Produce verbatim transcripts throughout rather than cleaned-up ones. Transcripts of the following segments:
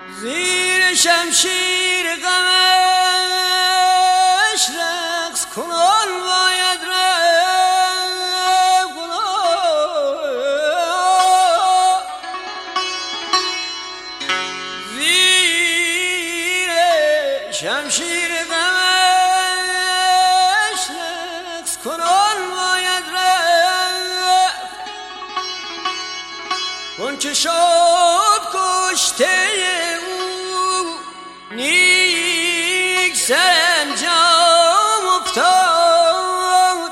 زیر شمشیر غمش رقص کنان باید رفت زیر شمشیر غمش رقص کنان باید رفت اون که شد کشته نیک سرانجام افتاد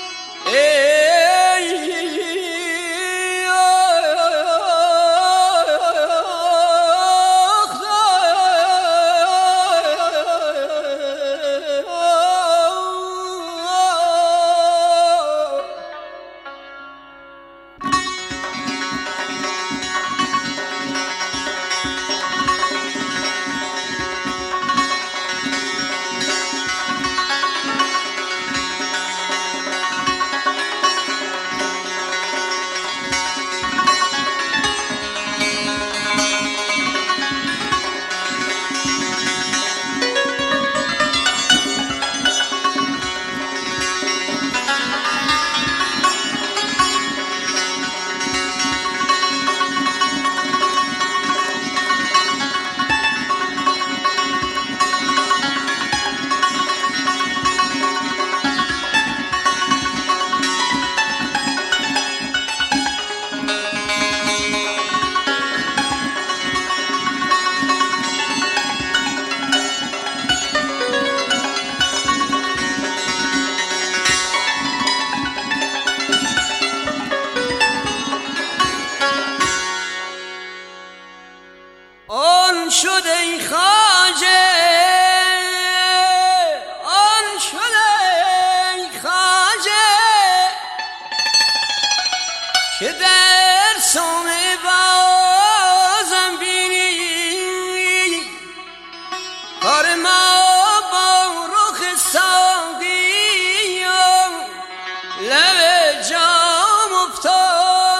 ای آن شد ای خواجه آن شد ای خواجه که در صومعه بازم بینی کار ما با رخ ساقی و لب جام افتاد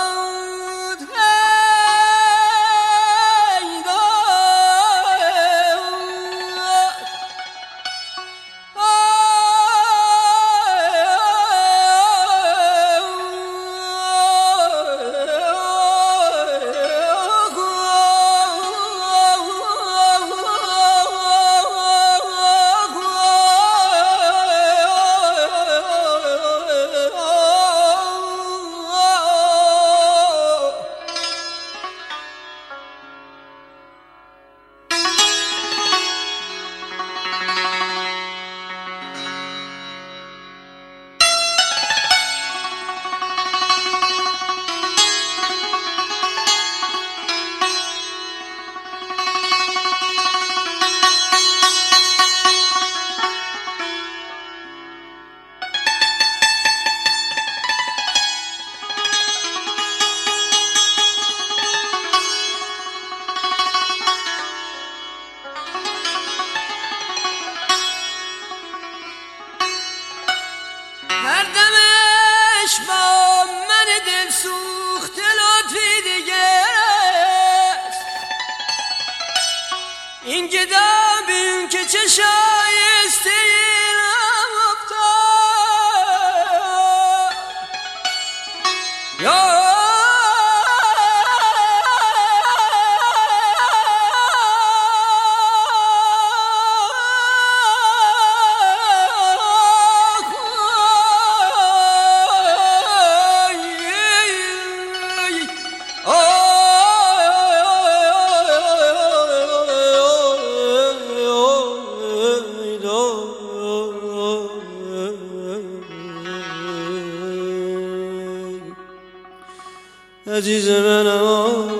هر دمش با من دل سوخته لطفی دیگه است این گدا بین که چه شایسته اینم افتاد یا عزیز من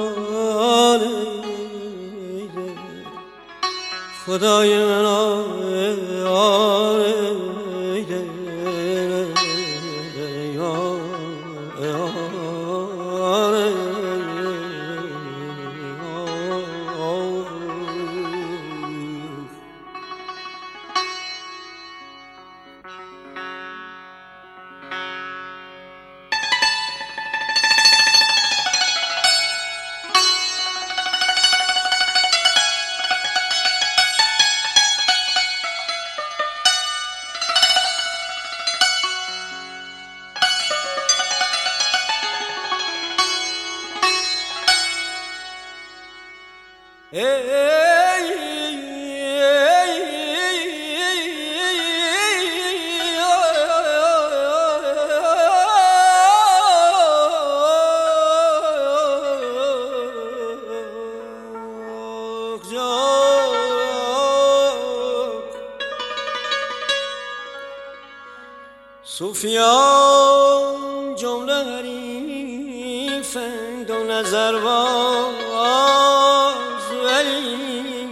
خدای من صوفیان جمله حریفند و نظر باز ولی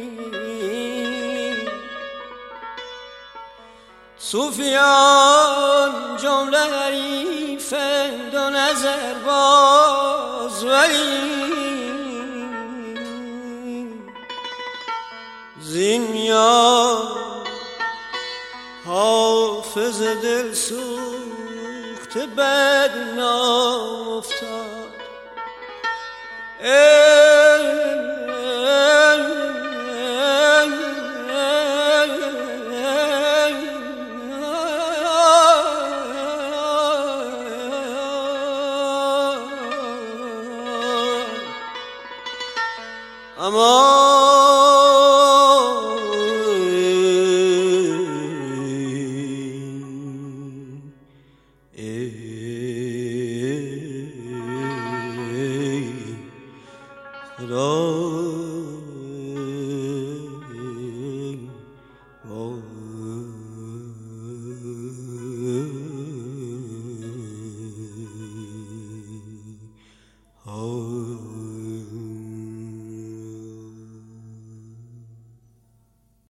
صوفیان جمله حریفند و نظر باز ولی زین یار حافظ دل سوخت بدنام افتاد. اما خدا